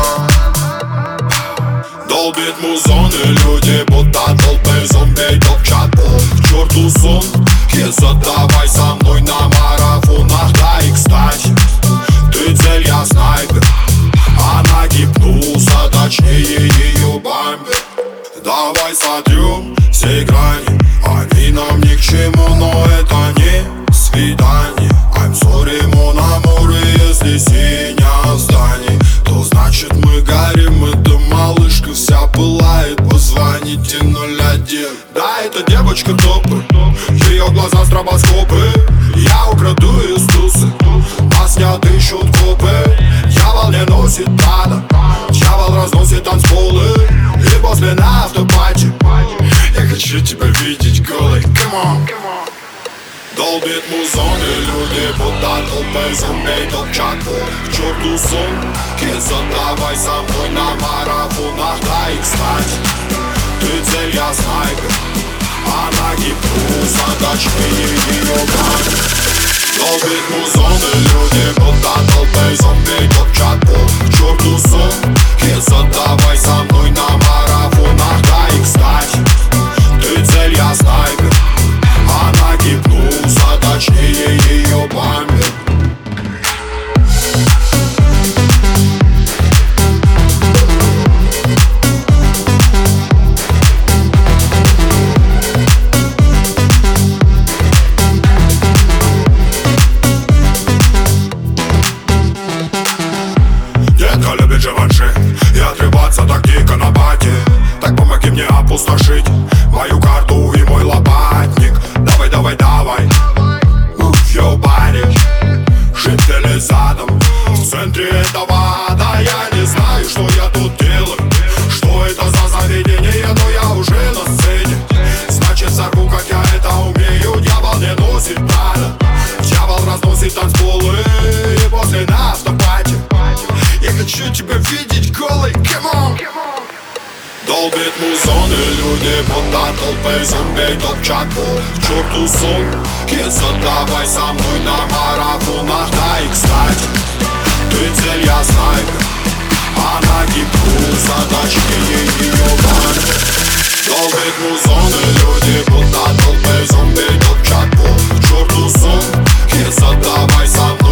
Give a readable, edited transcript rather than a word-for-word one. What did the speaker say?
Долбит музон, и люди будто толпы зомби топчат пол. К черту сон, Киза, давай со мной на марафонах. Да и кстати, ты цель, я снайпер. Она гипноза, точнее ее бампер. Давай сотрем все грани, они нам ни к чему, но это не свидание. I'm sorry, mon amour, если синя зданий, то значит мы горим, эта малышка вся пылает. Позвоните 01. Да, это девочка топы, ее глаза стробоскопы. Я украду из тусы, нас не отыщут копы. Дьявол не носит прада, дьявол разносит танцполы. И после на автопати я хочу тебя видеть голой. Come on. Долбит музон, и люди будто толпы зомби топчат пол. К черту сон, Киза, давай со мной на марафонах. Да и кстати, ты цель, я снайпер. Она гипноза, точнее ее бампер. Долбит музон, и люди будто толпы зомби топчат пол. К черту сон, Киза, давай со мной на марафонах. Да и кстати, ты цель, я снайпер. Она гипноза, точнее ее бампер. Детка любит живанши и отрываться так дико на бате. Так помоги мне опустошить мою карту и мой лопатник. Давай, давай, давай, move your body. Жители задом в центре этого ада. Я не знаю, что я тут делаю, что это за заведение, но я уже на сцене. Значит, сорву, как я это умею. Дьявол не носит прада, дьявол разносит танцполы. И после на автопати я хочу тебя видеть голой. Come on. Долбит музон, и люди будто толпы зомби топчат пол. К черту сон, Киза, давай со мной на марафонах. Да и кстати, ты цель, я снайпер. Она гипноза, точнее ее бампер. Долбит музон, и люди будто толпы зомби топчат пол. К черту сон, Киза, давай со мной